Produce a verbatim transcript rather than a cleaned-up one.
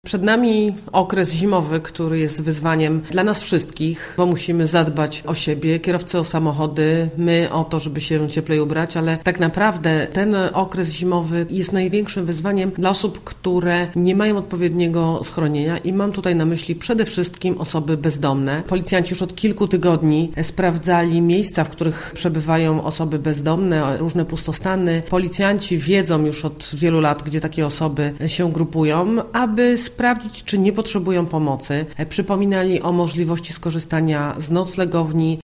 Przed nami okres zimowy, który jest wyzwaniem dla nas wszystkich, bo musimy zadbać o siebie, kierowcy o samochody, my o to, żeby się cieplej ubrać, ale tak naprawdę ten okres zimowy jest największym wyzwaniem dla osób, które nie mają odpowiedniego schronienia i mam tutaj na myśli przede wszystkim osoby bezdomne. Policjanci już od kilku tygodni sprawdzali miejsca, w których przebywają osoby bezdomne, różne pustostany. Policjanci wiedzą już od wielu lat, gdzie takie osoby się grupują, aby sprawdzić, czy nie potrzebują pomocy. Przypominali o możliwości skorzystania z noclegowni.